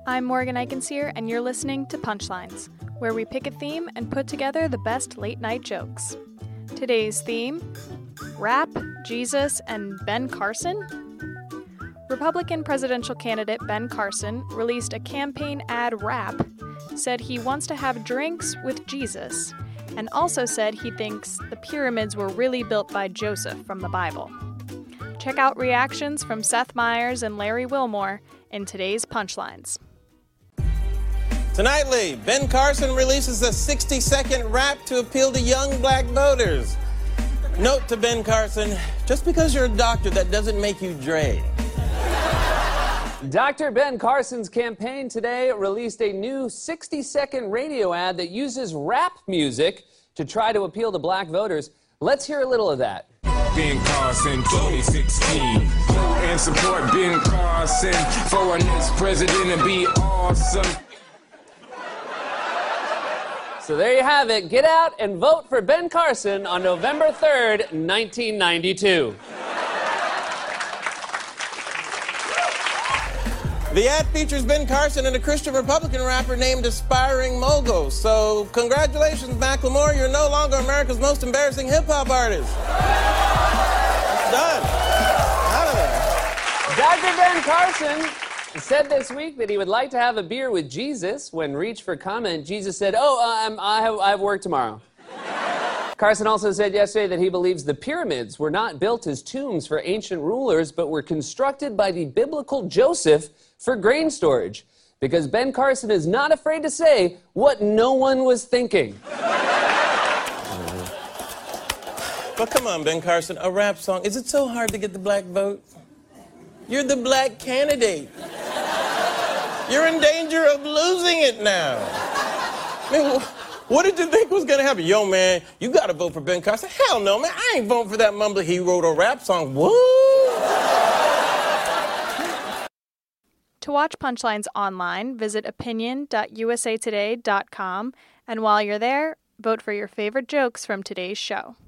I'm Morgan Eichenseer, and you're listening to Punchlines, where we pick a theme and put together the best late-night jokes. Today's theme, rap, Jesus, and Ben Carson? Republican presidential candidate Ben Carson released a campaign ad rap, said he wants to have drinks with Jesus, and also said he thinks the pyramids were really built by Joseph from the Bible. Check out reactions from Seth Meyers and Larry Wilmore in today's Punchlines. Tonightly, Ben Carson releases a 60-second rap to appeal to young black voters. Note to Ben Carson, just because you're a doctor, that doesn't make you Dre. Dr. Ben Carson's campaign today released a new 60-second radio ad that uses rap music to try to appeal to black voters. Let's hear a little of that. Ben Carson 2016. And support Ben Carson for our next president and be awesome. So there you have it. Get out and vote for Ben Carson on November 3rd, 1992. The ad features Ben Carson and a Christian Republican rapper named Aspiring Mogul. So congratulations, Macklemore. You're no longer America's most embarrassing hip-hop artist. It's done. Out of there. Dr. Ben Carson said this week that he would like to have a beer with Jesus. When reached for comment, Jesus said, I have work tomorrow. Carson also said yesterday that he believes the pyramids were not built as tombs for ancient rulers, but were constructed by the biblical Joseph for grain storage, because Ben Carson is not afraid to say what no one was thinking. But come on, Ben Carson, a rap song. Is it so hard to get the black vote? You're the black candidate. You're in danger of losing it now. I mean, what did you think was going to happen? Yo, man, you got to vote for Ben Carson. Hell no, man. I ain't voting for that mumbler. He wrote a rap song. What? To watch Punchlines online, visit opinion.usatoday.com, and while you're there, vote for your favorite jokes from today's show.